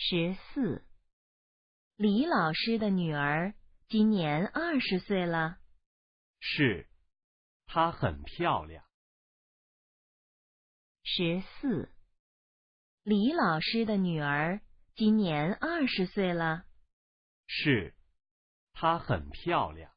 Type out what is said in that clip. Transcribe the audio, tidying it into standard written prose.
14. 李老师的女儿今年20岁了。 是，她很漂亮。 14. 李老师的女儿今年20岁了。 是，她很漂亮。